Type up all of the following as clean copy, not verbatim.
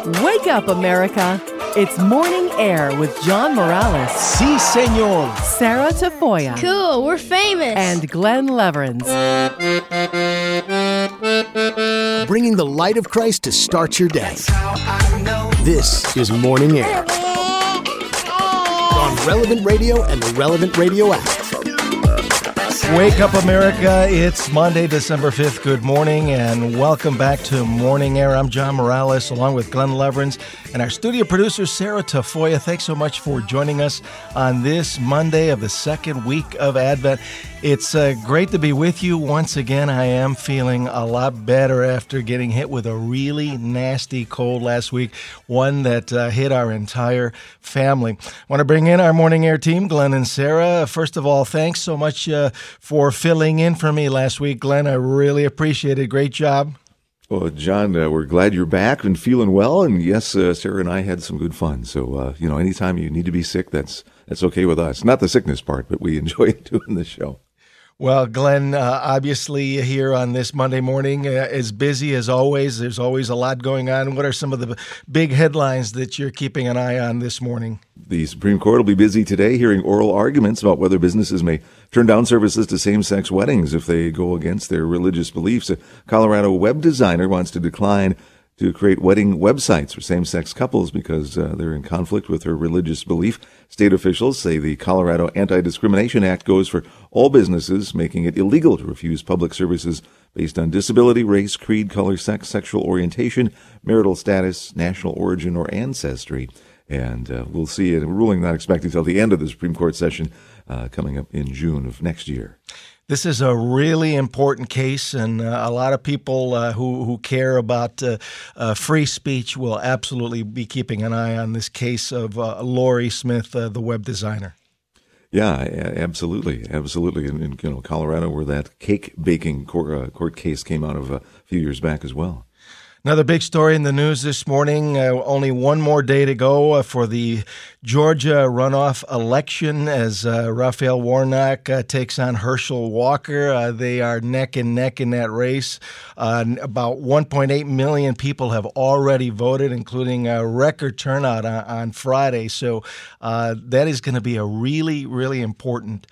Wake up, America. It's Morning Air with John Morales. Si, senor. Sarah Tafoya. Cool, we're famous. And Glenn Leverins. Bringing the light of Christ to start your day. This is Morning Air. On Relevant Radio and the Relevant Radio app. Wake up, America. It's Monday, December 5th. Good morning and welcome back to Morning Air. I'm John Morales along with Glenn Leverins and our studio producer, Sarah Tafoya. Thanks so much for joining us on this Monday of the second week of Advent. It's great to be with you once again. I am feeling a lot better after getting hit with a really nasty cold last week, one that hit our entire family. I want to bring in our Morning Air team, Glenn and Sarah. First of all, thanks so much for filling in for me last week, Glenn. I really appreciate it. Great job. Well, John, we're glad you're back and feeling well. And yes, Sarah and I had some good fun. So, anytime you need to be sick, that's okay with us. Not the sickness part, but we enjoy doing the show. Well, Glenn, obviously here on this Monday morning, as busy as always. There's always a lot going on. What are some of the big headlines that you're keeping an eye on this morning? The Supreme Court will be busy today hearing oral arguments about whether businesses may turn down services to same-sex weddings if they go against their religious beliefs. A Colorado web designer wants to decline to create wedding websites for same-sex couples because they're in conflict with her religious belief. State officials say the Colorado Anti-Discrimination Act goes for all businesses, making it illegal to refuse public services based on disability, race, creed, color, sex, sexual orientation, marital status, national origin, or ancestry. And we'll see a ruling not expected until the end of the Supreme Court session coming up in June of next year. This is a really important case, and a lot of people who care about free speech will absolutely be keeping an eye on this case of Lorie Smith, the web designer. Yeah, absolutely. In Colorado, where that cake baking court case came out of a few years back as well. Another big story in the news this morning, only one more day to go for the Georgia runoff election as Raphael Warnock takes on Herschel Walker. They are neck and neck in that race. About 1.8 million people have already voted, including a record turnout on Friday. So that is going to be a really, really important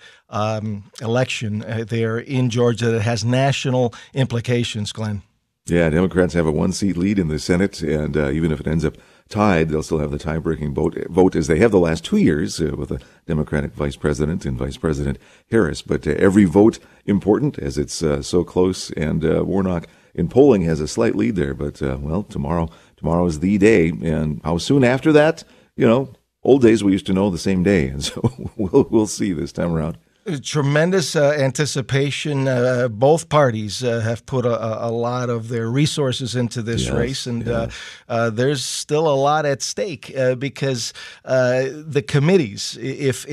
election there in Georgia that has national implications, Glenn. Yeah, Democrats have a one-seat lead in the Senate, and even if it ends up tied, they'll still have the tie-breaking vote as they have the last 2 years with a Democratic vice president and Vice President Harris. But every vote important as it's so close, and Warnock in polling has a slight lead there. But, tomorrow is the day, and how soon after that? Old days we used to know the same day, and so we'll see this time around. Tremendous anticipation. Both parties have put a lot of their resources into this race, and there's still a lot at stake because the committees. If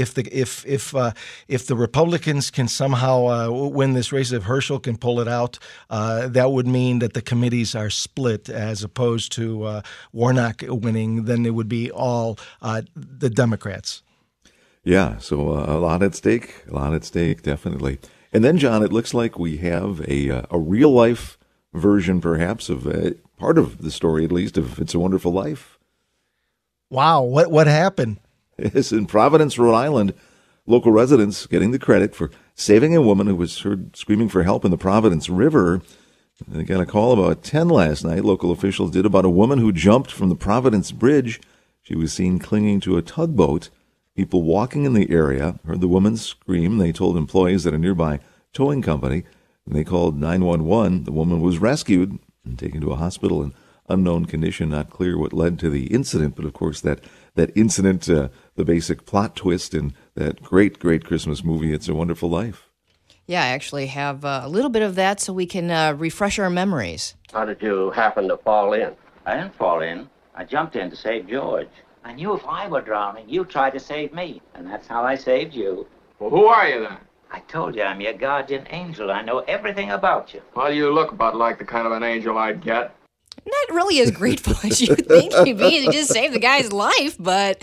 the Republicans can somehow win this race, if Herschel can pull it out, that would mean that the committees are split, as opposed to Warnock winning. Then it would be all the Democrats. Yeah, so a lot at stake, definitely. And then, John, it looks like we have a real-life version, perhaps, of part of the story, at least, of It's a Wonderful Life. Wow, what happened? It's in Providence, Rhode Island. Local residents getting the credit for saving a woman who was heard screaming for help in the Providence River. They got a call about 10 last night, local officials did, about a woman who jumped from the Providence Bridge. She was seen clinging to a tugboat. People walking in the area heard the woman scream. They told employees at a nearby towing company, and they called 911. The woman was rescued and taken to a hospital in unknown condition. Not clear what led to the incident, but of course that incident, the basic plot twist in that great Christmas movie, It's a Wonderful Life. Yeah, I actually have a little bit of that so we can refresh our memories. How did you happen to fall in? I didn't fall in. I jumped in to save George. I knew if I were drowning, you'd try to save me. And that's how I saved you. Well, who are you then? I told you I'm your guardian angel. I know everything about you. Well, you look about like the kind of an angel I'd get. Not really as grateful as you think you'd be to just save the guy's life, but...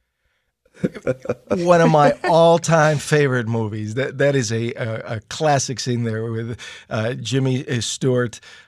One of my all-time favorite movies. That is a classic scene there with Jimmy Stewart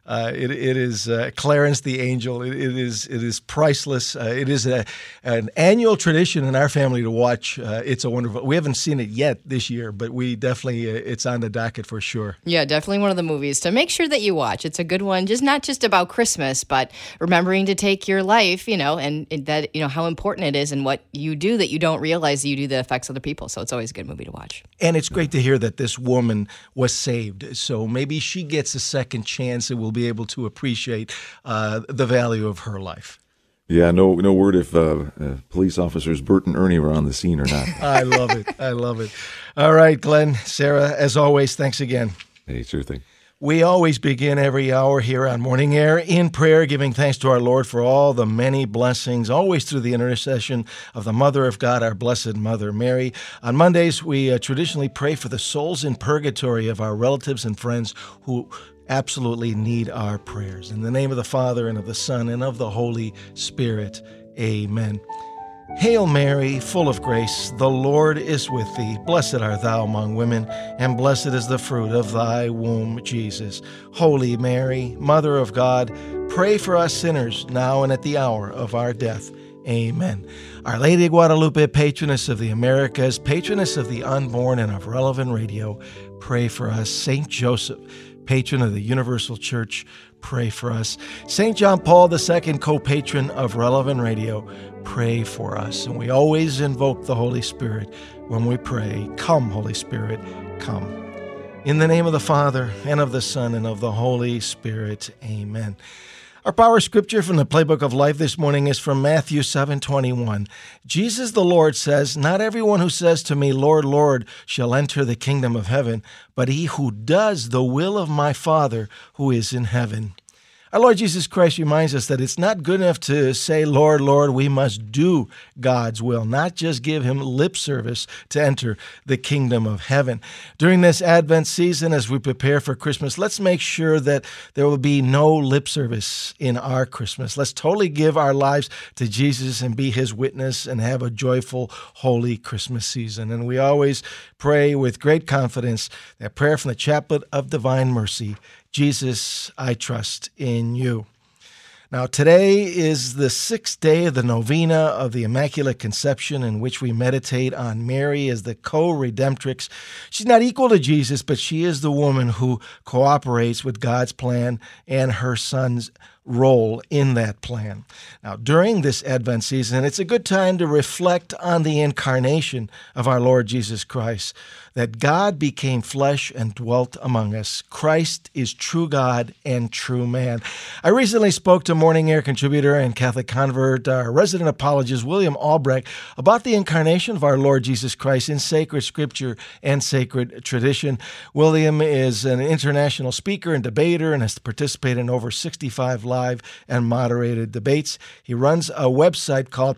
It is Clarence the Angel. It is priceless. It is an annual tradition in our family to watch It's a Wonderful. We haven't seen it yet this year, but we definitely it's on the docket for sure. Yeah, definitely one of the movies to make sure that you watch. It's a good one, just not just about Christmas, but remembering to take your life, and that, how important it is and what you do that you don't realize that you do that affects other people. So it's always a good movie to watch. And it's great to hear that this woman was saved. So maybe she gets a second chance and will be able to appreciate the value of her life. Yeah, no word if police officers Bert and Ernie were on the scene or not. I love it. I love it. All right, Glenn, Sarah, as always, thanks again. Hey, sure thing. We always begin every hour here on Morning Air in prayer, giving thanks to our Lord for all the many blessings, always through the intercession of the Mother of God, our Blessed Mother Mary. On Mondays, we traditionally pray for the souls in purgatory of our relatives and friends who absolutely need our prayers. In the name of the Father, and of the Son, and of the Holy Spirit. Amen. Hail Mary, full of grace, the Lord is with thee. Blessed art thou among women, and blessed is the fruit of thy womb, Jesus. Holy Mary, Mother of God, pray for us sinners, now and at the hour of our death. Amen. Our Lady of Guadalupe, patroness of the Americas, patroness of the unborn and of Relevant Radio, pray for us. Saint Joseph, patron of the Universal Church, pray for us. St. John Paul II, co-patron of Relevant Radio, pray for us. And we always invoke the Holy Spirit when we pray, "Come, Holy Spirit, come." In the name of the Father, and of the Son, and of the Holy Spirit. Amen. Our power scripture from the Playbook of Life this morning is from Matthew 7:21. Jesus the Lord says, "Not everyone who says to me, 'Lord, Lord,' shall enter the kingdom of heaven, but he who does the will of my Father who is in heaven." Our Lord Jesus Christ reminds us that it's not good enough to say, "Lord, Lord." We must do God's will, not just give him lip service to enter the kingdom of heaven. During this Advent season, as we prepare for Christmas, let's make sure that there will be no lip service in our Christmas. Let's totally give our lives to Jesus and be his witness and have a joyful, holy Christmas season. And we always pray with great confidence that prayer from the Chaplet of Divine Mercy: Jesus, I trust in you. Now, today is the 6th day of the novena of the Immaculate Conception, in which we meditate on Mary as the co-redemptrix. She's not equal to Jesus, but she is the woman who cooperates with God's plan and her Son's role in that plan. Now, during this Advent season, it's a good time to reflect on the incarnation of our Lord Jesus Christ, that God became flesh and dwelt among us. Christ is true God and true man. I recently spoke to Morning Air contributor and Catholic convert, our resident apologist, William Albrecht, about the incarnation of our Lord Jesus Christ in sacred scripture and sacred tradition. William is an international speaker and debater and has participated in over 65 live and moderated debates. He runs a website called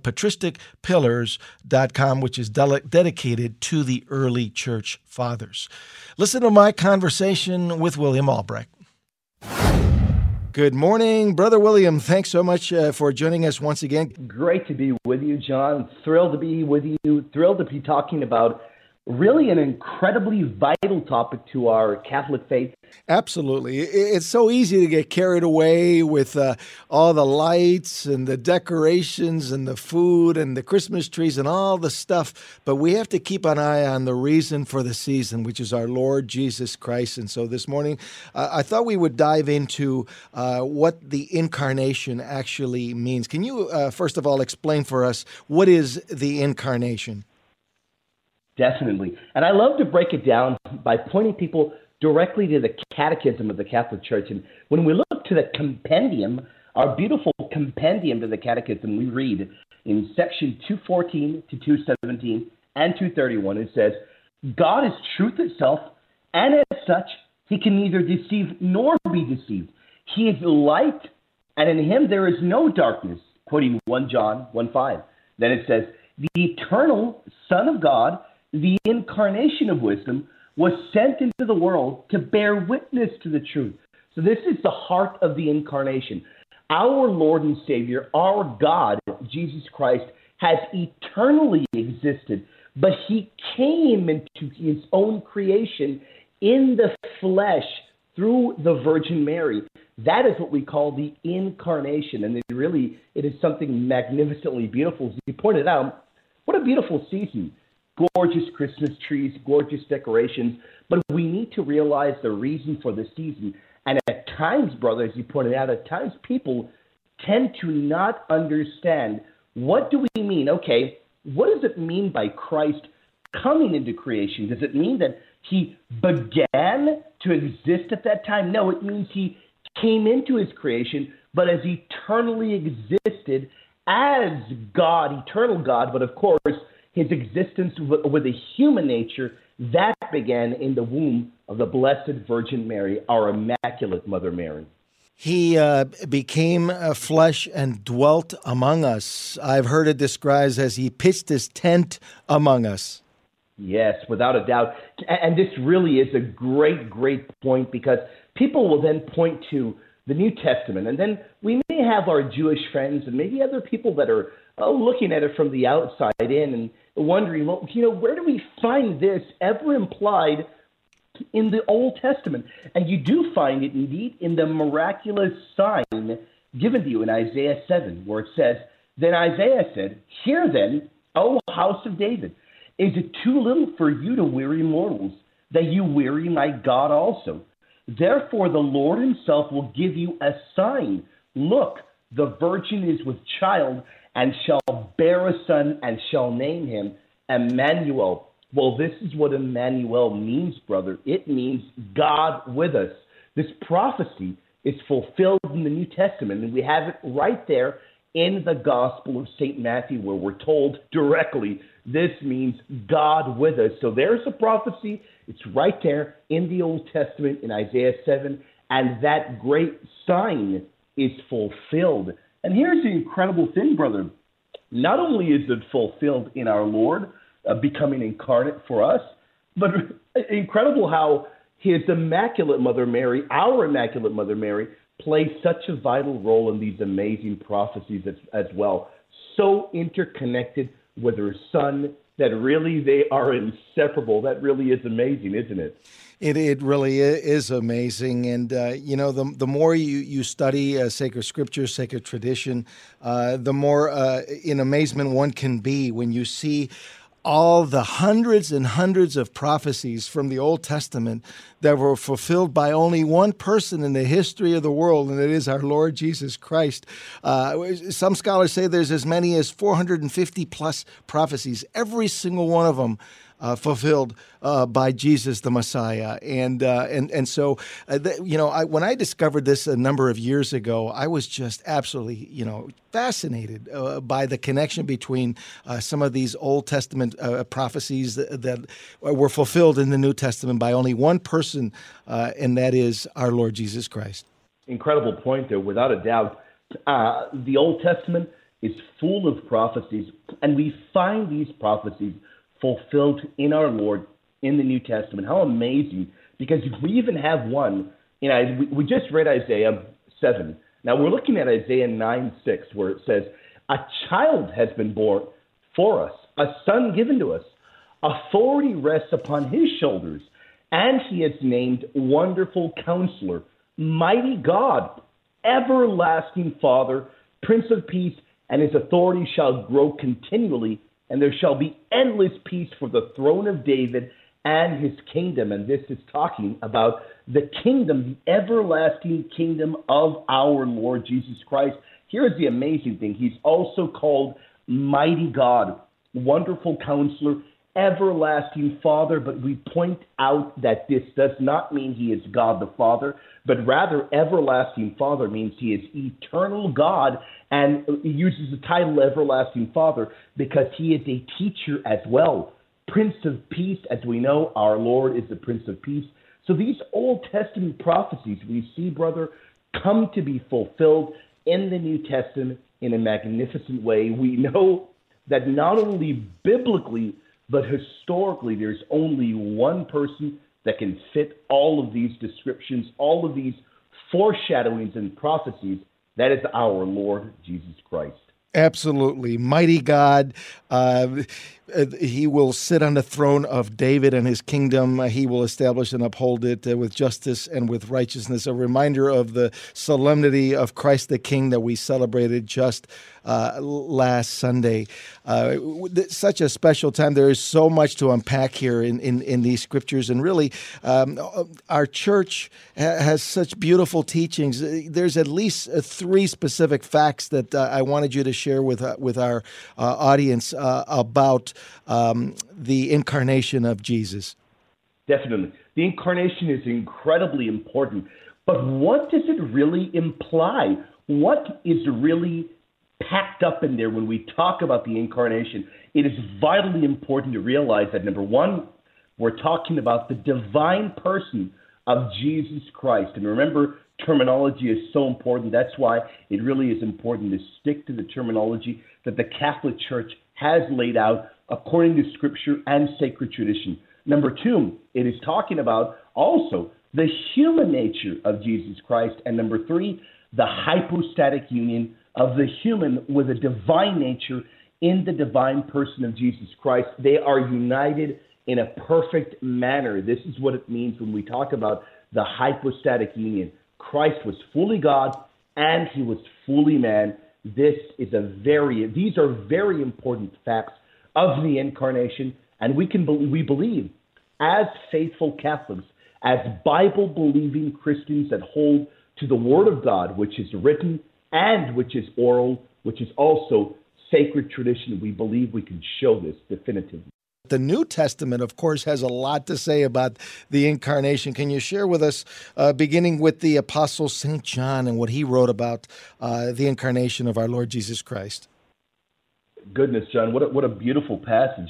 patristicpillars.com, which is dedicated to the early church fathers. Listen to my conversation with William Albrecht. Good morning, Brother William. Thanks so much for joining us once again. Great to be with you, John. Thrilled to be with you. Thrilled to be talking about really an incredibly vital topic to our Catholic faith. Absolutely. It's so easy to get carried away with all the lights and the decorations and the food and the Christmas trees and all the stuff. But we have to keep an eye on the reason for the season, which is our Lord Jesus Christ. And so this morning, I thought we would dive into what the incarnation actually means. Can you, first of all, explain for us what is the incarnation? Definitely. And I love to break it down by pointing people directly to the Catechism of the Catholic Church. And when we look to the compendium, our beautiful compendium to the Catechism, we read in section 214 to 217 and 231, it says, "God is truth itself, and as such, he can neither deceive nor be deceived. He is light, and in him there is no darkness," quoting 1 John 1:5. Then it says, "The eternal Son of God, the incarnation of wisdom, was sent into the world to bear witness to the truth." So this is the heart of the incarnation. Our Lord and Savior, our God, Jesus Christ, has eternally existed, but he came into his own creation in the flesh through the Virgin Mary. That is what we call the incarnation. And it is something magnificently beautiful. As you pointed out, what a beautiful season. Gorgeous Christmas trees, gorgeous decorations. But we need to realize the reason for the season. And at times, brother, as you pointed out, at times people tend to not understand, what do we mean? Okay, what does it mean by Christ coming into creation? Does it mean that he began to exist at that time? No, it means he came into his creation, but as eternally existed as God, eternal God, but of course, his existence with a human nature, that began in the womb of the Blessed Virgin Mary, our Immaculate Mother Mary. He became flesh and dwelt among us. I've heard it described as he pitched his tent among us. Yes, without a doubt. And this really is a great, great point, because people will then point to the New Testament, and then we may have our Jewish friends and maybe other people that are looking at it from the outside in and wondering, well, where do we find this ever implied in the Old Testament? And you do find it indeed in the miraculous sign given to you in Isaiah 7, where it says, "Then Isaiah said, 'Hear then, O house of David, is it too little for you to weary mortals, that you weary my God also? Therefore the Lord himself will give you a sign. Look, the virgin is with child, and shall bear a son, and shall name him Emmanuel.'" Well, this is what Emmanuel means, brother. It means God with us. This prophecy is fulfilled in the New Testament, and we have it right there in the Gospel of St. Matthew, where we're told directly, this means God with us. So there's a prophecy. It's right there in the Old Testament in Isaiah 7, and that great sign is fulfilled. And here's the incredible thing, brother. Not only is it fulfilled in our Lord becoming incarnate for us, but incredible how his Immaculate Mother Mary, our Immaculate Mother Mary, plays such a vital role in these amazing prophecies as well. So interconnected with her son that really they are inseparable. That really is amazing, isn't it? It really is amazing. And, the more you study sacred scripture, sacred tradition, the more in amazement one can be when you see all the hundreds and hundreds of prophecies from the Old Testament that were fulfilled by only one person in the history of the world, and it is our Lord Jesus Christ. Some scholars say there's as many as 450 plus prophecies, every single one of them fulfilled by Jesus the Messiah. And so, when I discovered this a number of years ago, I was just absolutely, fascinated by the connection between some of these Old Testament prophecies that were fulfilled in the New Testament by only one person, and that is our Lord Jesus Christ. Incredible point there, without a doubt. The Old Testament is full of prophecies, and we find these prophecies fulfilled in our Lord in the New Testament. How amazing, because we even have one. We just read Isaiah 7. Now we're looking at Isaiah 9:6, where it says, "A child has been born for us, a son given to us. Authority rests upon his shoulders, and he is named Wonderful Counselor, Mighty God, Everlasting Father, Prince of Peace, and his authority shall grow continually, and there shall be endless peace for the throne of David and his kingdom." And this is talking about the kingdom, the everlasting kingdom of our Lord Jesus Christ. Here's the amazing thing. He's also called Mighty God, Wonderful Counselor, Everlasting Father. But we point out that this does not mean he is God the Father, but rather Everlasting Father means he is eternal God. And he uses the title Everlasting Father because he is a teacher as well. Prince of Peace, as we know, our Lord is the Prince of Peace. So these Old Testament prophecies we see, brother, come to be fulfilled in the New Testament in a magnificent way. We know that not only biblically, but historically, there's only one person that can fit all of these descriptions, all of these foreshadowings and prophecies. That is our Lord Jesus Christ. Absolutely. Mighty God. He will sit on the throne of David and his kingdom. He will establish and uphold it with justice and with righteousness. A reminder of the solemnity of Christ the King that we celebrated just last Sunday. Such a special time. There is so much to unpack here in these scriptures. And really, our church has such beautiful teachings. There's at least three specific facts that I wanted you to share with our audience about the incarnation of Jesus. Definitely. The incarnation is incredibly important. But what does it really imply? What is really packed up in there when we talk about the incarnation? It is vitally important to realize that, number one, we're talking about the divine person of Jesus Christ. And remember, terminology is so important. That's why it really is important to stick to the terminology that the Catholic Church has laid out according to Scripture and sacred tradition. Number two, it is talking about also the human nature of Jesus Christ. And number three, the hypostatic union of the human with a divine nature in the divine person of Jesus Christ. They are united in a perfect manner. This is what it means when we talk about the hypostatic union. Christ was fully God and he was fully man. These are very important facts of the incarnation, and we believe as faithful Catholics, as Bible-believing Christians that hold to the Word of God, which is written and which is oral, which is also sacred tradition. We believe we can show this definitively. The New Testament, of course, has a lot to say about the incarnation. Can you share with us, beginning with the Apostle St. John and what he wrote about the incarnation of our Lord Jesus Christ? Goodness, John, what a beautiful passage.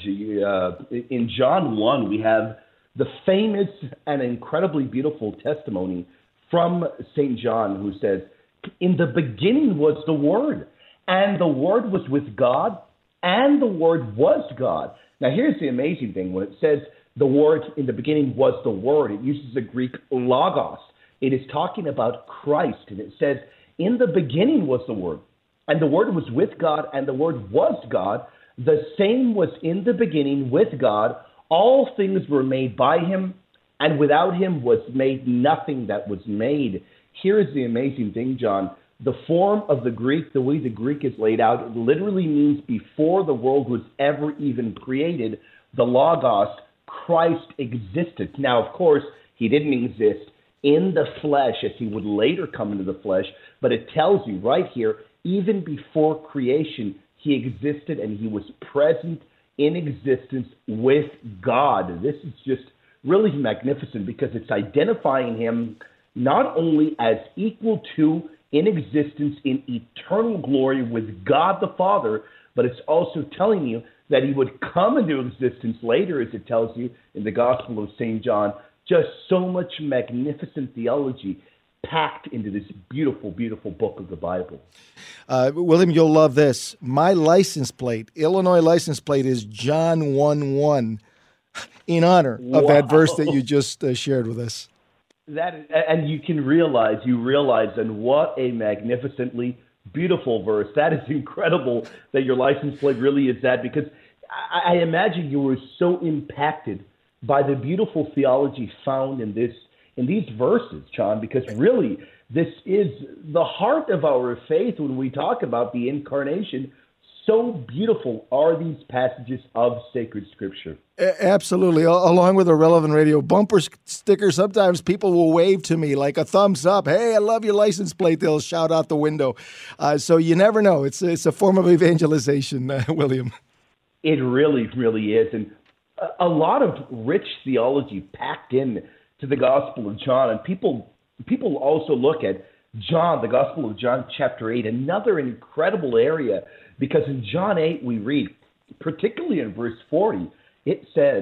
In John 1, we have the famous and incredibly beautiful testimony from St. John, who says, "In the beginning was the Word, and the Word was with God, and the Word was God." Now, here's the amazing thing. When it says the Word in the beginning was the Word, it uses the Greek logos. It is talking about Christ, and it says, "In the beginning was the Word, and the Word was with God, and the Word was God. The same was in the beginning with God. All things were made by him, and without him was made nothing that was made." Here is the amazing thing, John. The form of the Greek, the way the Greek is laid out, it literally means before the world was ever even created, the Logos, Christ, existed. Now, of course, he didn't exist in the flesh as he would later come into the flesh, but it tells you right here, even before creation, he existed and he was present in existence with God. This is just really magnificent because it's identifying him not only as equal to, in existence, in eternal glory with God the Father, but it's also telling you that he would come into existence later, as it tells you in the Gospel of St. John. Just so much magnificent theology packed into this beautiful, beautiful book of the Bible. William, you'll love this. My license plate, Illinois license plate, is John 1:1, in honor of that verse that you just shared with us. And you realize, and what a magnificently beautiful verse. That is incredible that your license plate really is that, because I imagine you were so impacted by the beautiful theology found in these verses, John, because really this is the heart of our faith when we talk about the incarnation. So beautiful are these passages of sacred Scripture. Absolutely. Along with a relevant radio bumper sticker, sometimes people will wave to me like a thumbs up. Hey, I love your license plate. They'll shout out the window. So you never know. It's a form of evangelization, William. It really, really is. And a lot of rich theology packed in to the Gospel of John. And people also look at John, the Gospel of John, chapter 8, another incredible area, because in John 8 we read, particularly in verse 40, it says,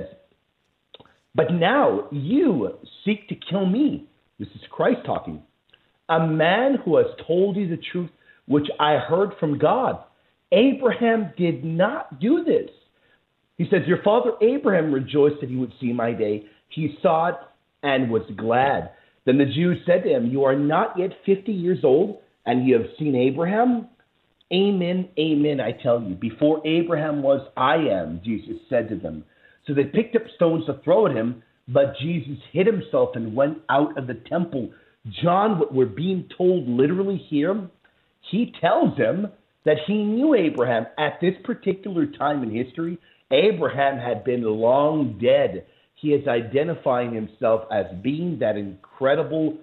"But now you seek to kill me." This is Christ talking. "A man who has told you the truth, which I heard from God. Abraham did not do this." He says, "Your father Abraham rejoiced that he would see my day. He saw it and was glad." Then the Jews said to him, "You are not yet 50 years old, and you have seen Abraham?" Amen, amen, I tell you, before Abraham was, I am, Jesus said to them. So they picked up stones to throw at him, but Jesus hid himself and went out of the temple. John, what we're being told literally here, he tells them that he knew Abraham. At this particular time in history, Abraham had been long dead. He is identifying himself as being that incredible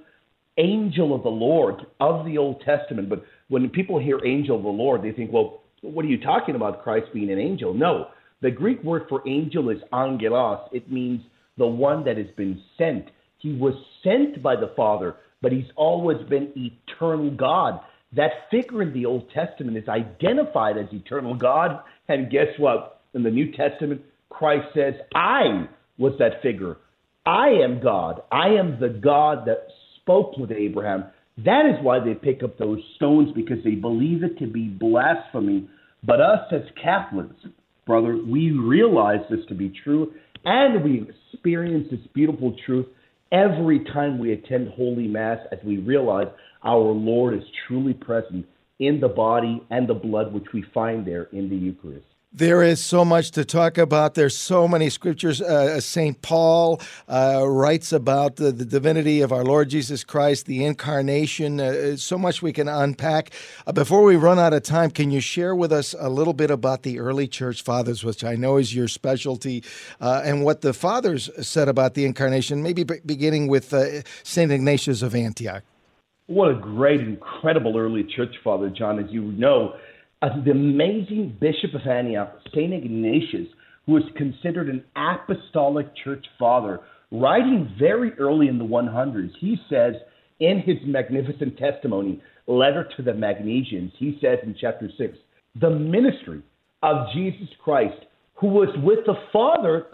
angel of the Lord of the Old Testament. But when people hear angel of the Lord, they think, well, what are you talking about, Christ being an angel? No, the Greek word for angel is angelos. It means the one that has been sent. He was sent by the Father, but he's always been eternal God. That figure in the Old Testament is identified as eternal God. And guess what? In the New Testament, Christ says, I was that figure. I am God. I am the God that spoke with Abraham. That is why they pick up those stones, because they believe it to be blasphemy. But us as Catholics, brother, we realize this to be true, and we experience this beautiful truth every time we attend Holy Mass, as we realize our Lord is truly present in the body and the blood which we find there in the Eucharist. There is so much to talk about. There's so many scriptures. St. Paul writes about the divinity of our Lord Jesus Christ, the incarnation. So much we can unpack. Before we run out of time, can you share with us a little bit about the early church fathers, which I know is your specialty, and what the fathers said about the incarnation, maybe beginning with St. Ignatius of Antioch? What a great, incredible early church father, John. As you know, the amazing Bishop of Antioch, St. Ignatius, who is considered an apostolic church father, writing very early in the 100s, he says in his magnificent testimony, Letter to the Magnesians, he says in chapter 6, the ministry of Jesus Christ, who was with the Father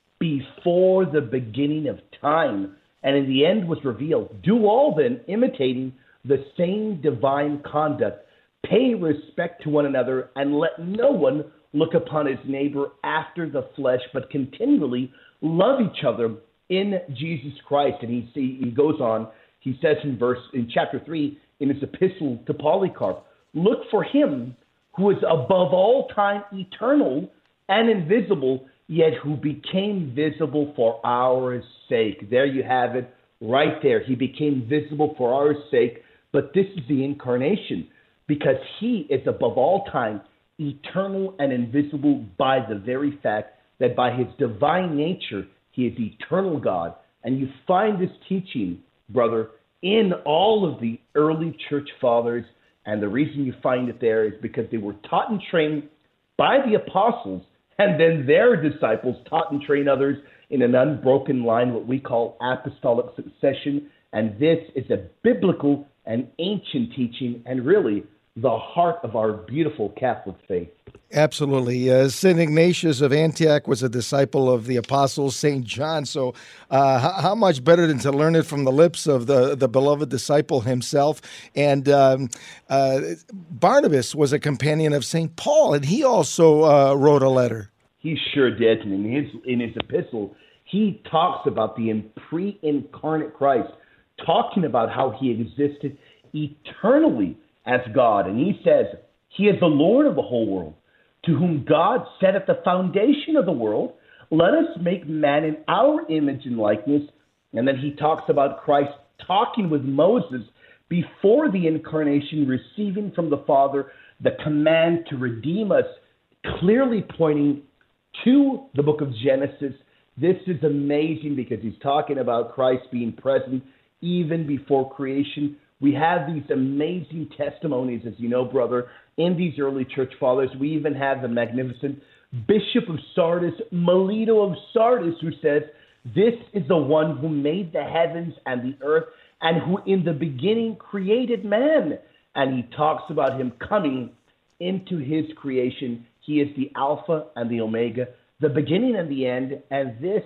before the beginning of time, and in the end was revealed. Do all then, imitating the same divine conduct, pay respect to one another, and let no one look upon his neighbor after the flesh, but continually love each other in Jesus Christ. And he goes on, he says in chapter 3, in his epistle to Polycarp, look for him who is above all time eternal and invisible, yet who became visible for our sake. There you have it, right there. He became visible for our sake, but this is the incarnation, because he is above all time, eternal and invisible by the very fact that by his divine nature, he is eternal God. And you find this teaching, brother, in all of the early church fathers. And the reason you find it there is because they were taught and trained by the apostles, and then their disciples taught and trained others in an unbroken line, what we call apostolic succession. And this is a biblical and ancient teaching, and really the heart of our beautiful Catholic faith. Absolutely. St. Ignatius of Antioch was a disciple of the apostles, St. John. So how much better than to learn it from the lips of the beloved disciple himself? And Barnabas was a companion of St. Paul, and he also wrote a letter. He sure did. And in his epistle, he talks about the pre-incarnate Christ, talking about how he existed eternally as God. And he says, he is the Lord of the whole world, to whom God said at the foundation of the world, let us make man in our image and likeness. And then he talks about Christ talking with Moses before the incarnation, receiving from the Father the command to redeem us, clearly pointing to the book of Genesis. This is amazing because he's talking about Christ being present even before creation. We have these amazing testimonies, as you know, brother, in these early church fathers. We even have the magnificent Bishop of Sardis, Melito of Sardis, who says, this is the one who made the heavens and the earth, and who in the beginning created man. And he talks about him coming into his creation. He is the Alpha and the Omega, the beginning and the end. And this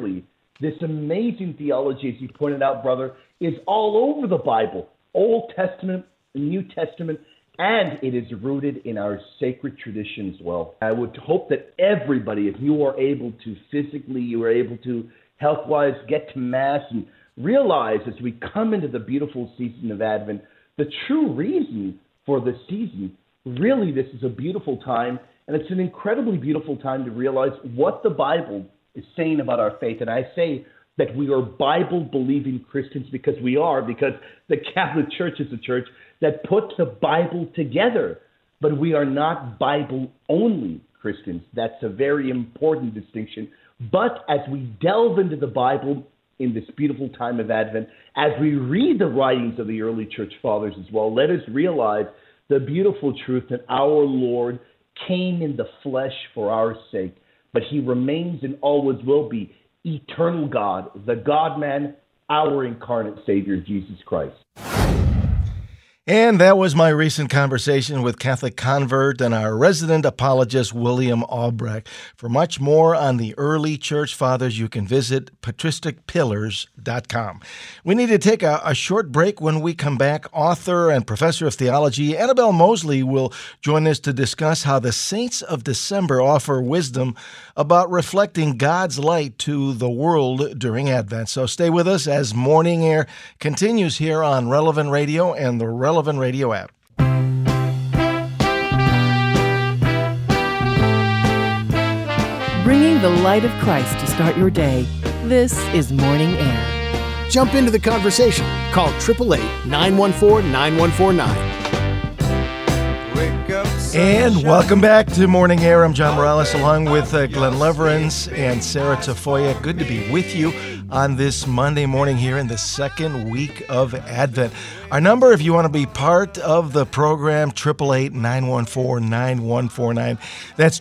amazing theology, as you pointed out, brother, is all over the Bible. Old Testament, New Testament, and it is rooted in our sacred tradition as well. I would hope that everybody, if you are able to physically, you are able to health-wise get to Mass and realize as we come into the beautiful season of Advent, the true reason for the season really this is a beautiful time, and it's an incredibly beautiful time to realize what the Bible is saying about our faith. And I say that we are Bible-believing Christians because the Catholic Church is a church that puts the Bible together. But we are not Bible-only Christians. That's a very important distinction. But as we delve into the Bible in this beautiful time of Advent, as we read the writings of the early church fathers as well, let us realize the beautiful truth that our Lord came in the flesh for our sake, but he remains and always will be eternal God, the God-man, our incarnate Savior, Jesus Christ. And that was my recent conversation with Catholic convert and our resident apologist, William Albrecht. For much more on the early church fathers, you can visit patristicpillars.com. We need to take a short break. When we come back, author and professor of theology Annabelle Moseley will join us to discuss how the saints of December offer wisdom about reflecting God's light to the world during Advent. So stay with us as Morning Air continues here on Relevant Radio and the Relevant Radio app. Bringing the light of Christ to start your day. This is Morning Air. Jump into the conversation. Call 888-914-9149. And welcome back to Morning Air. I'm John Morales along with Glenn Leverance and Sarah Tafoya. Good to be with you on this Monday morning here in the second week of Advent. Our number, if you want to be part of the program, 888-914-9149. That's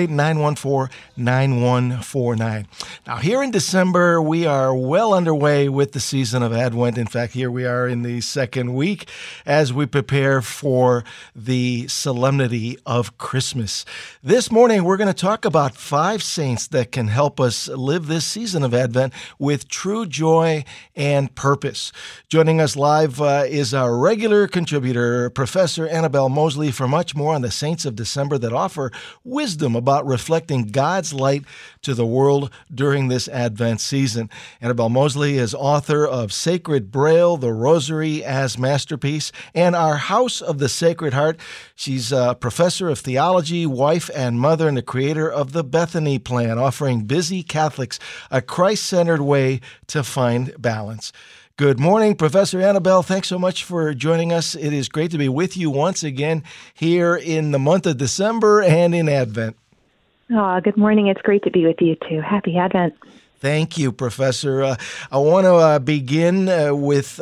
888-914-9149. Now, here in December, we are well underway with the season of Advent. In fact, here we are in the second week as we prepare for the solemnity of Christmas. This morning, we're going to talk about 5 saints that can help us live this season of Advent with true joy and purpose. Joining us live is our regular contributor, Professor Annabelle Moseley, for much more on the saints of December that offer wisdom about reflecting God's light to the world during this Advent season. Annabelle Moseley is author of Sacred Braille, The Rosary as Masterpiece, and Our House of the Sacred Heart. She's a professor of theology, wife and mother, and the creator of the Bethany Plan, offering busy Catholics a Christ-centered way to find balance. Good morning, Professor Annabelle. Thanks so much for joining us. It is great to be with you once again here in the month of December and in Advent. Oh, good morning. It's great to be with you, too. Happy Advent. Thank you, Professor. I want to begin with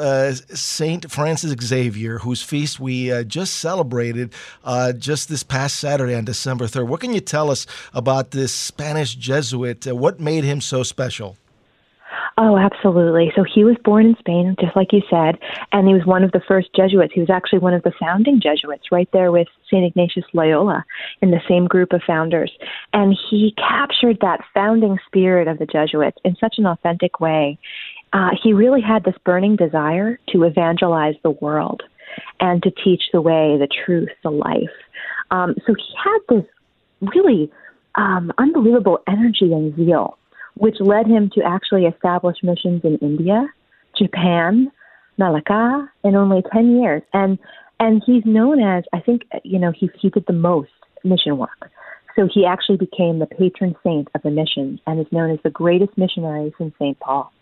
St. Francis Xavier, whose feast we just celebrated just this past Saturday on December 3rd. What can you tell us about this Spanish Jesuit? What made him so special? Oh, absolutely. So he was born in Spain, just like you said, and he was one of the first Jesuits. He was actually one of the founding Jesuits, right there with St. Ignatius Loyola in the same group of founders. And he captured that founding spirit of the Jesuits in such an authentic way. He really had this burning desire to evangelize the world and to teach the way, the truth, the life. So he had this really unbelievable energy and zeal, which led him to actually establish missions in India, Japan, Malacca in only 10 years. And he's known as, I think, he did the most mission work. So he actually became the patron saint of the mission and is known as the greatest missionary since St. Paul.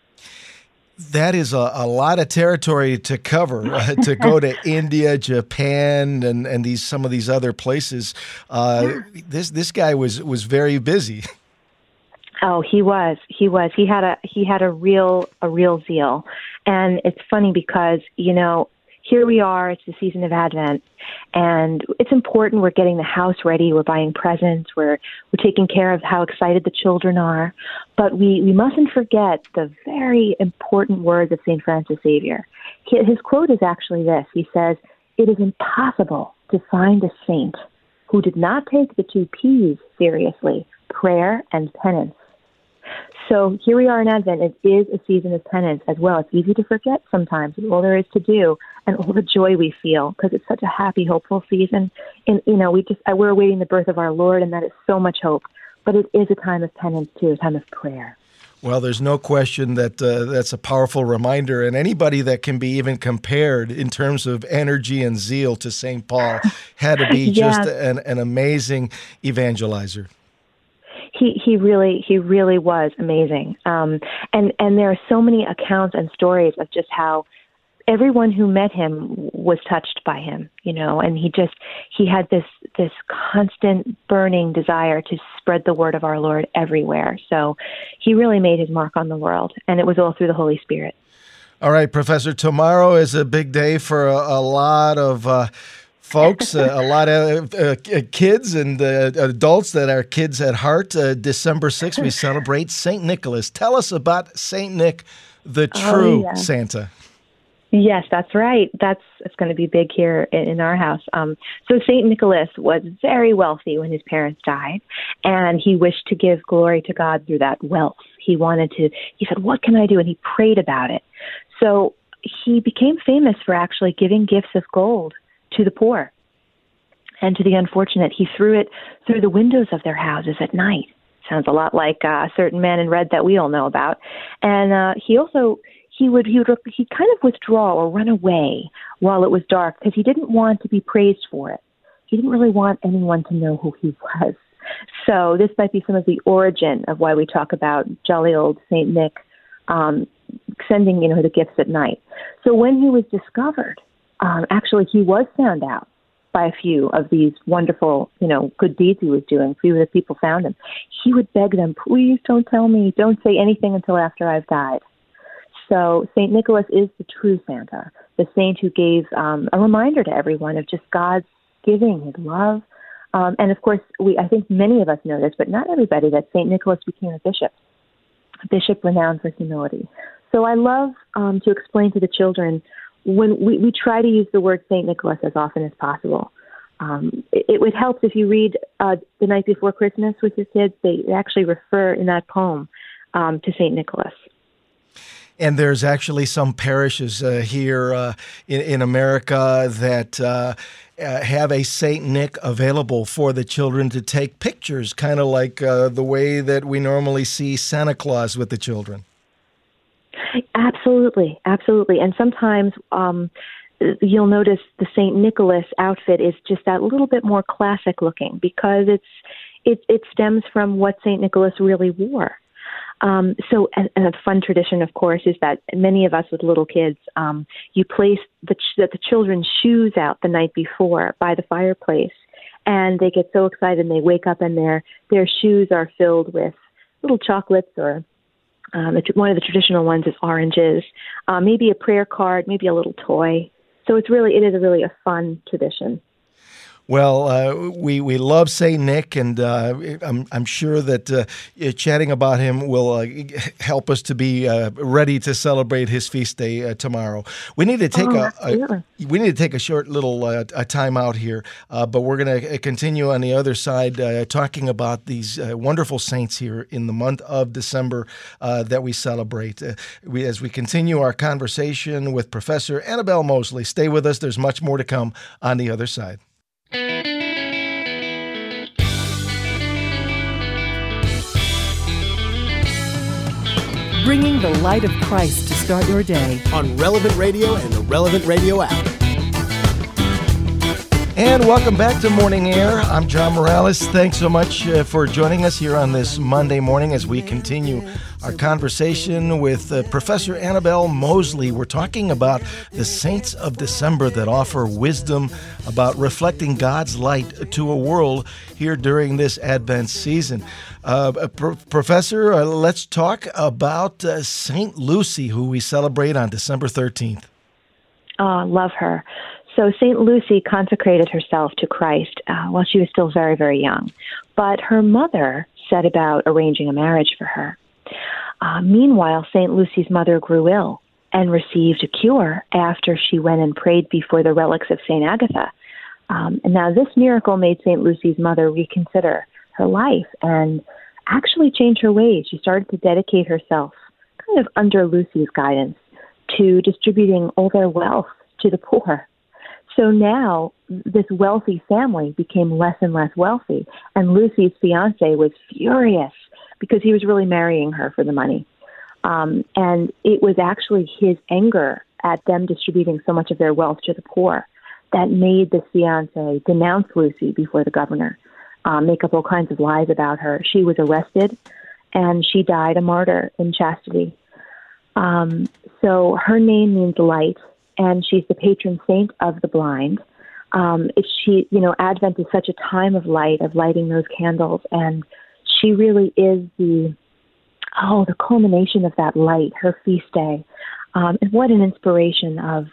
That is a lot of territory to cover, to go to India, Japan, and some of these other places. This guy was very busy. Oh, he was. He had a real zeal. And it's funny because, here we are, it's the season of Advent, and it's important. We're getting the house ready, we're buying presents, we're taking care of how excited the children are. But we mustn't forget the very important words of St. Francis Xavier. His quote is actually this. He says, "It is impossible to find a saint who did not take the 2 P's seriously, prayer and penance." So here we are in Advent. It is a season of penance as well. It's easy to forget sometimes all there is to do and all the joy we feel because it's such a happy, hopeful season. And, we're awaiting the birth of our Lord, and that is so much hope. But it is a time of penance, too, a time of prayer. Well, there's no question that that's a powerful reminder, and anybody that can be even compared in terms of energy and zeal to St. Paul had to be just an amazing evangelizer. He really was amazing. And there are so many accounts and stories of just how everyone who met him was touched by him, and he had this constant burning desire to spread the word of our Lord everywhere. So he really made his mark on the world, and it was all through the Holy Spirit. All right, Professor, tomorrow is a big day for a lot of folks, a lot of kids and adults that are kids at heart. December 6th, we celebrate St. Nicholas. Tell us about St. Nick, the true Santa. Yes, that's right. It's going to be big here in our house. So St. Nicholas was very wealthy when his parents died, and he wished to give glory to God through that wealth. He said, what can I do? And he prayed about it. So he became famous for actually giving gifts of gold to the poor and to the unfortunate. He threw it through the windows of their houses at night. Sounds a lot like a certain man in red that we all know about. And he kind of withdraw or run away while it was dark because he didn't want to be praised for it. He didn't really want anyone to know who he was. So this might be some of the origin of why we talk about jolly old St. Nick sending, the gifts at night. So when he was discovered, actually he was found out by a few of these wonderful, good deeds he was doing. A few of the people found him. He would beg them, please don't tell me. Don't say anything until after I've died. So St. Nicholas is the true Santa, the saint who gave a reminder to everyone of just God's giving, his love. And of course, I think many of us know this, but not everybody, that St. Nicholas became a bishop renowned for humility. So I love to explain to the children, when we try to use the word St. Nicholas as often as possible. It would help if you read The Night Before Christmas with your kids. They actually refer in that poem to St. Nicholas. And there's actually some parishes here in America that have a St. Nick available for the children to take pictures, kind of like the way that we normally see Santa Claus with the children. Absolutely, absolutely. And sometimes you'll notice the St. Nicholas outfit is just that little bit more classic looking because it stems from what St. Nicholas really wore. So a fun tradition, of course, is that many of us with little kids, you place the children's shoes out the night before by the fireplace, and they get so excited and they wake up and their shoes are filled with little chocolates or one of the traditional ones is oranges, maybe a prayer card, maybe a little toy. So it is really a fun tradition. Well, we love St. Nick, and I'm sure that chatting about him will help us to be ready to celebrate his feast day tomorrow. We need to take a short little time out here, but we're going to continue on the other side talking about these wonderful saints here in the month of December that we celebrate. As we continue our conversation with Professor Annabelle Moseley, stay with us. There's much more to come on the other side. Bringing the light of Christ to start your day on Relevant Radio and the Relevant Radio app. And welcome back to Morning Air. I'm John Morales. Thanks so much for joining us here on this Monday morning as we continue our conversation with Professor Annabelle Moseley. We're talking about the saints of December that offer wisdom about reflecting God's light to a world here during this Advent season. Professor, let's talk about St. Lucy, who we celebrate on December 13th. Oh, love her. So St. Lucy consecrated herself to Christ while she was still very, very young. But her mother set about arranging a marriage for her. Meanwhile, St. Lucy's mother grew ill and received a cure after she went and prayed before the relics of St. Agatha. And now this miracle made St. Lucy's mother reconsider her life and actually change her ways. She started to dedicate herself, kind of under Lucy's guidance, to distributing all their wealth to the poor. So now this wealthy family became less and less wealthy, and Lucy's fiancé was furious because he was really marrying her for the money. And it was actually his anger at them distributing so much of their wealth to the poor that made the fiance denounce Lucy before the governor, make up all kinds of lies about her. She was arrested, and she died a martyr in chastity. So her name means light, and she's the patron saint of the blind. Advent is such a time of light, of lighting those candles, and she really is the culmination of that light, her feast day. And what an inspiration of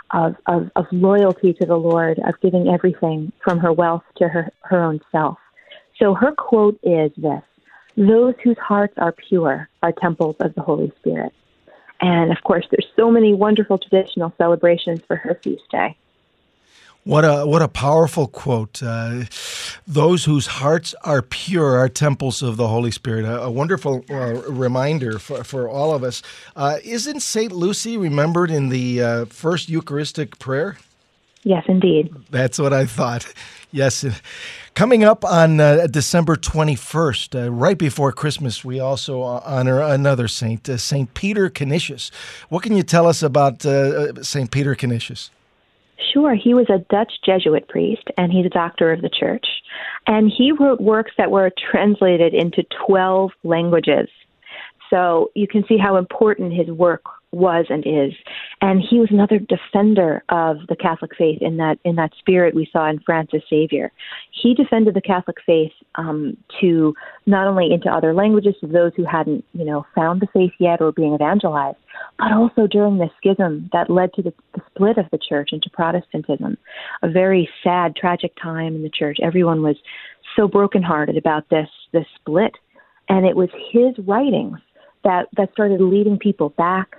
loyalty to the Lord, of giving everything from her wealth to her own self. So her quote is this: "Those whose hearts are pure are temples of the Holy Spirit." And of course, there's so many wonderful traditional celebrations for her feast day. What a powerful quote. Those whose hearts are pure are temples of the Holy Spirit. A wonderful reminder for all of us. Isn't St. Lucy remembered in the first Eucharistic prayer? Yes, indeed. That's what I thought. Yes. Coming up on December 21st, right before Christmas, we also honor another saint, St. Peter Canisius. What can you tell us about St. Peter Canisius? Sure. He was a Dutch Jesuit priest, and he's a doctor of the church. And he wrote works that were translated into 12 languages. So you can see how important his work was and is. And he was another defender of the Catholic faith in that spirit we saw in Francis Xavier. He defended the Catholic faith to not only into other languages to those who hadn't, found the faith yet or being evangelized, but also during the schism that led to the split of the church into Protestantism, a very sad, tragic time in the church. Everyone was so brokenhearted about this split. And it was his writings that started leading people back.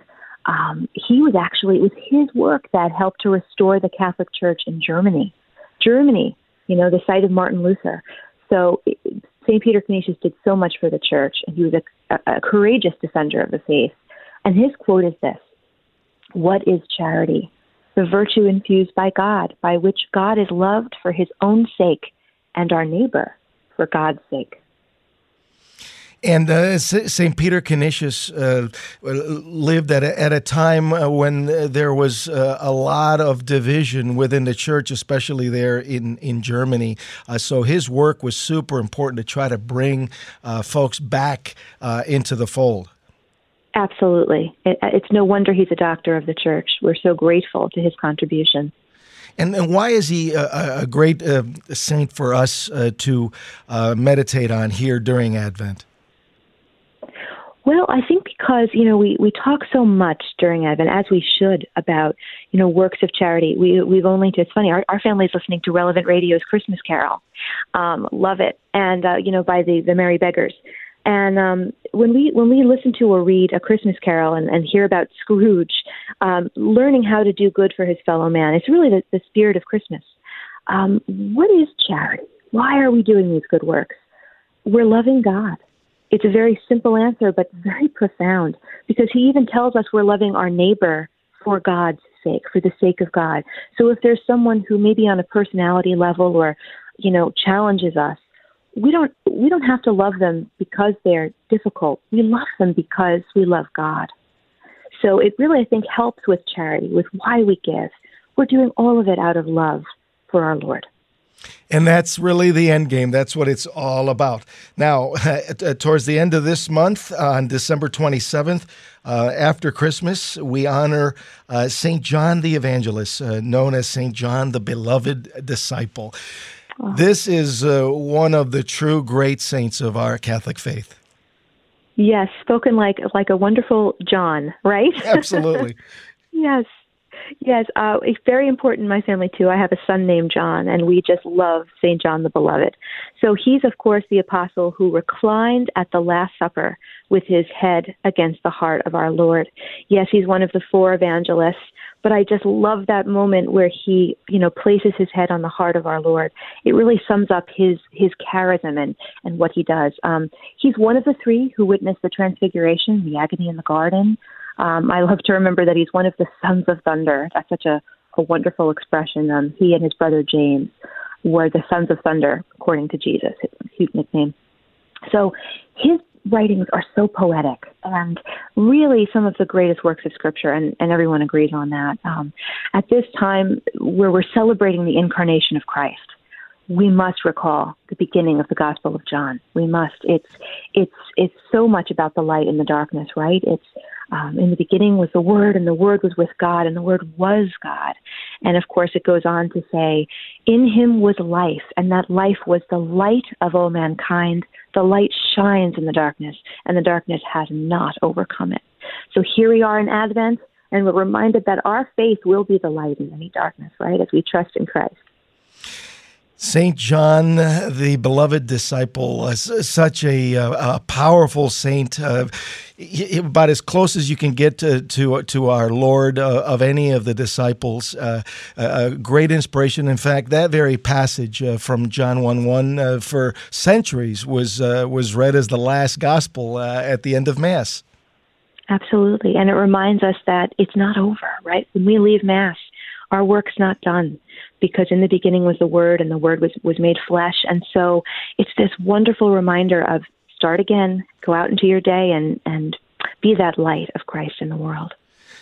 It was his work that helped to restore the Catholic Church in Germany. Germany, the site of Martin Luther. So St. Peter Canisius did so much for the church, and he was a courageous defender of the faith. And his quote is this: "What is charity? The virtue infused by God, by which God is loved for his own sake and our neighbor for God's sake." And St. Peter Canisius lived at a time when there was a lot of division within the church, especially there in Germany. So his work was super important to try to bring folks back into the fold. Absolutely. It's no wonder he's a doctor of the church. We're so grateful to his contribution. And why is he a great saint for us to meditate on here during Advent? Well, I think because, we talk so much during Advent, as we should, about, works of charity. We've only, it's funny, our family's listening to Relevant Radio's Christmas Carol. Love it. And, by the Merry Beggars. And when we listen to or read A Christmas Carol and hear about Scrooge learning how to do good for his fellow man, it's really the spirit of Christmas. What is charity? Why are we doing these good works? We're loving God. It's a very simple answer, but very profound, because he even tells us we're loving our neighbor for God's sake, for the sake of God. So if there's someone who maybe on a personality level or, challenges us, we don't have to love them because they're difficult. We love them because we love God. So it really, I think, helps with charity, with why we give. We're doing all of it out of love for our Lord. And that's really the end game. That's what it's all about. Now, towards the end of this month, on December 27th, after Christmas, we honor St. John the Evangelist, known as St. John the Beloved Disciple. Oh. This is one of the true great saints of our Catholic faith. Yes, spoken like a wonderful John, right? Absolutely. Yes. Yes, it's very important in my family, too. I have a son named John, and we just love St. John the Beloved. So he's, of course, the apostle who reclined at the Last Supper with his head against the heart of our Lord. Yes, he's one of the four evangelists, but I just love that moment where he, places his head on the heart of our Lord. It really sums up his charism and what he does. He's one of the three who witnessed the Transfiguration, the agony in the garden. I love to remember that he's one of the sons of thunder. That's such a wonderful expression. He and his brother James were the sons of thunder, according to Jesus, his nickname. So his writings are so poetic, and really some of the greatest works of Scripture, and everyone agrees on that. At this time, where we're celebrating the incarnation of Christ, we must recall the beginning of the Gospel of John. We must. It's so much about the light and the darkness, right? It's in the beginning was the Word, and the Word was with God, and the Word was God. And of course, it goes on to say, in him was life, and that life was the light of all mankind. The light shines in the darkness, and the darkness has not overcome it. So here we are in Advent, and we're reminded that our faith will be the light in any darkness, right, as we trust in Christ. St. John, the beloved disciple, such a powerful saint, about as close as you can get to our Lord of any of the disciples. A great inspiration. In fact, that very passage from John 1:1 for centuries was read as the last gospel at the end of Mass. Absolutely, and it reminds us that it's not over, right? When we leave Mass, our work's not done, because in the beginning was the Word, and the Word was made flesh. And so it's this wonderful reminder of start again, go out into your day, and be that light of Christ in the world.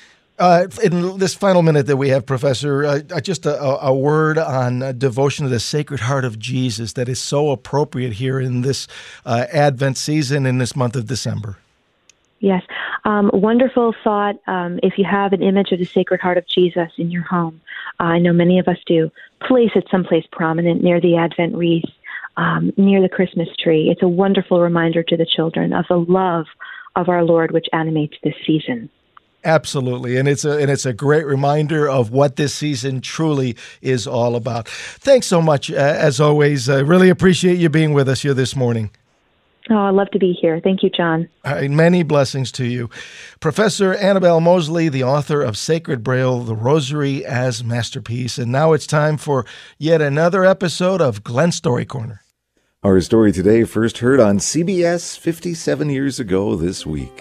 In this final minute that we have, Professor, just a word on devotion to the Sacred Heart of Jesus that is so appropriate here in this Advent season, in this month of December. Yes. Wonderful thought. If you have an image of the Sacred Heart of Jesus in your home, I know many of us do, place it someplace prominent near the Advent wreath, near the Christmas tree. It's a wonderful reminder to the children of the love of our Lord, which animates this season. Absolutely, and it's a great reminder of what this season truly is all about. Thanks so much, as always. I really appreciate you being with us here this morning. Oh, I love to be here. Thank you, John. All right, many blessings to you. Professor Annabelle Moseley, the author of Sacred Braille, The Rosary as Masterpiece. And now it's time for yet another episode of Glenn Story Corner. Our story today first heard on CBS 57 years ago this week.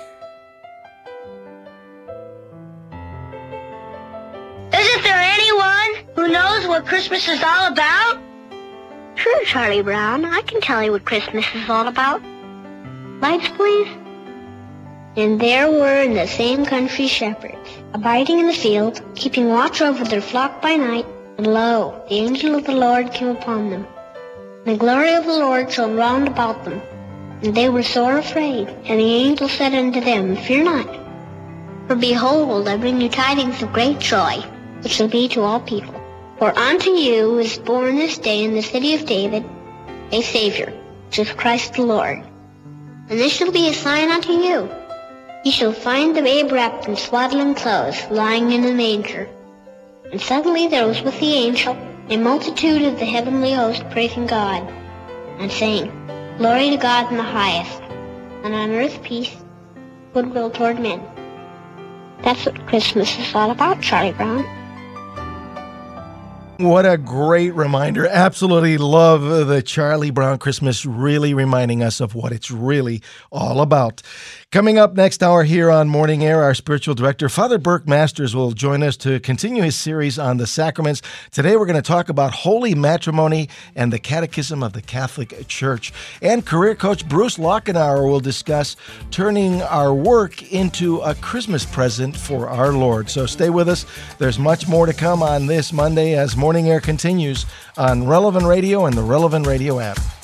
Isn't there anyone who knows what Christmas is all about? Sure, Charlie Brown. I can tell you what Christmas is all about. Lights, please. And there were in the same country shepherds, abiding in the field, keeping watch over their flock by night. And lo, the angel of the Lord came upon them. And the glory of the Lord shone round about them. And they were sore afraid. And the angel said unto them, Fear not. For behold, I bring you tidings of great joy, which shall be to all people. For unto you is born this day in the city of David a Savior, which is Christ the Lord. And this shall be a sign unto you. Ye shall find the babe wrapped in swaddling clothes, lying in a manger. And suddenly there was with the angel a multitude of the heavenly host praising God, and saying, Glory to God in the highest, and on earth peace, goodwill toward men. That's what Christmas is all about, Charlie Brown. What a great reminder. Absolutely love the Charlie Brown Christmas, really reminding us of what it's really all about. Coming up next hour here on Morning Air, our spiritual director, Father Burke Masters, will join us to continue his series on the sacraments. Today we're going to talk about holy matrimony and the Catechism of the Catholic Church. And career coach Bruce Lockenauer will discuss turning our work into a Christmas present for our Lord. So stay with us. There's much more to come on this Monday as Morning Air continues on Relevant Radio and the Relevant Radio app.